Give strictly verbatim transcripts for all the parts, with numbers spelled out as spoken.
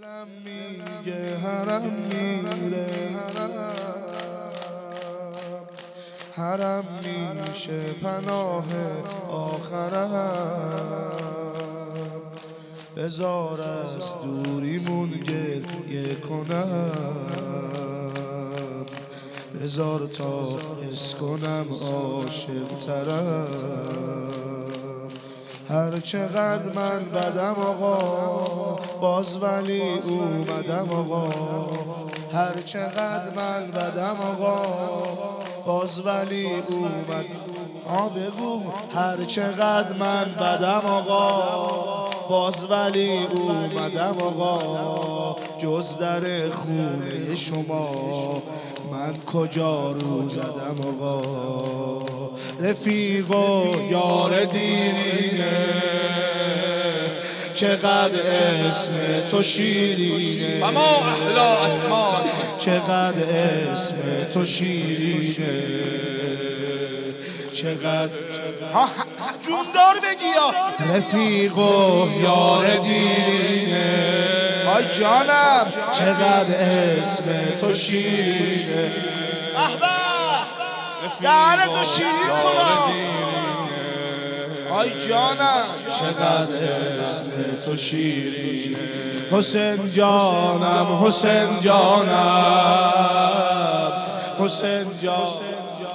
دلم میگه حرم میره حرم حرم میشه پناه آخرم بذار از دوریمون گریه کنم بذار تا حس کنم عاشق ترم هر چقدر من بدم آقا باز ولی اومدم آقا هر چقدر من بدم آقا باز ولی اومد آ بگو هر چقدر من بدم آقا باز ولی اومدم آقا جز در خونه شما من کجا رو زدم آقا رفیق و یار دیرینه چقدر اسم تو شیرینه و ما احلا اسما چقدر اسم تو شیرینه چقدر جوندار بگی یا رفیق و یار دیرینه آی جانم چقدر اسم تو شیرینه احبه دهنه تو شیرین کنم آی جانم چقدر اسم تو شیرینه حسین جانم حسین جانم حسین جانم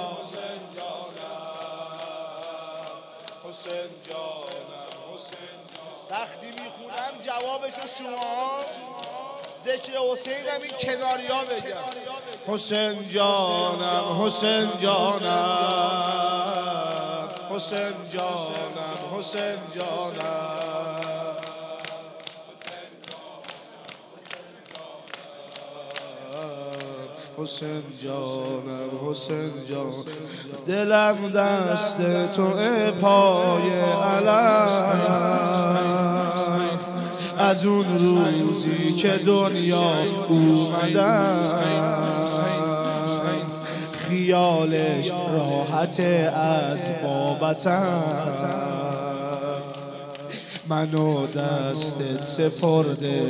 حسین جانم حسین وقتی میخونم جوابشو شما ذکر حسینم این کناریا بگم حسین جانم حسین جانم حسین جانم حسین جانم حسین جانم حسین جان دلم دست تو پای علم از اون روزی که دنیا اومدم خیالش راحت از بابتم منو دستت سپرده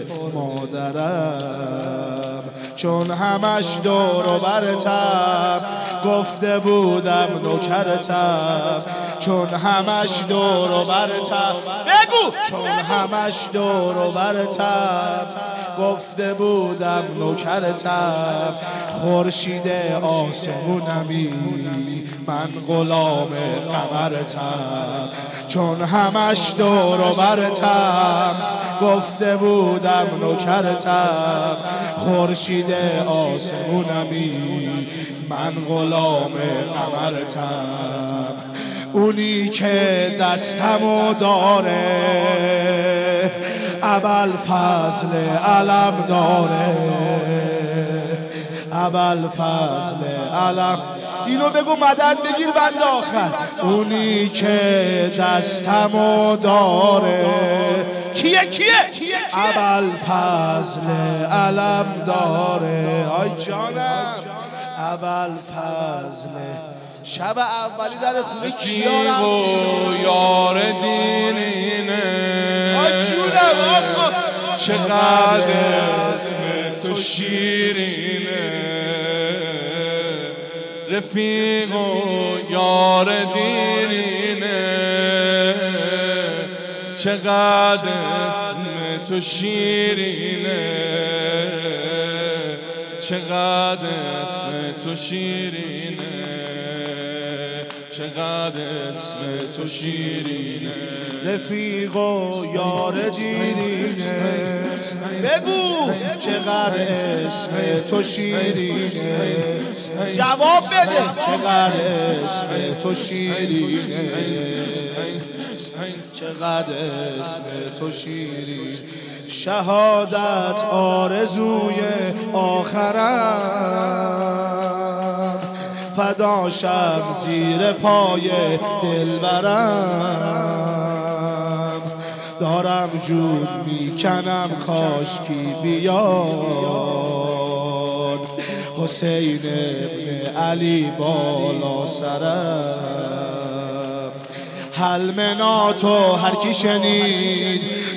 مادرم چون همش دور و برتم گفته بودم نوکرتم چون همش دور و برتم بگو چون همش دور و برتم گفته بودم نوکرتم خورشید آسمونمی من غلام قمرتم چون همش دور و برتم گفته بودم نوکرتم خورشید آسمونمی من غلام قمرتم اونی که دستمو داره اول فضل علم داره اول فضل علم اینو بگو مدد بگیر بند آخر اونی که دستمو داره کیه کیه اول فضل علم داره آی جانم اول فضل شب اولی در خونه کیارم و یار دینینه آی جونم آخ چقدر اسم تو شیرینه رفیق و یار دینینه چقدر اسم تو شیرینه چقدر اسم تو شیرینه چقدر اسم تو شیرینه رفیق و یار دیرینه بگو چقدر اسم تو شیرینه جواب بده چقدر اسم تو شیرینه چقدر اسم تو شیرینه شهادت آرزوی آخرم فداشم زیر پای دلبرم دارم جود میکنم کاشکی بیاد حسین ابن علی بالا سرم حلمناتو هر کی شنید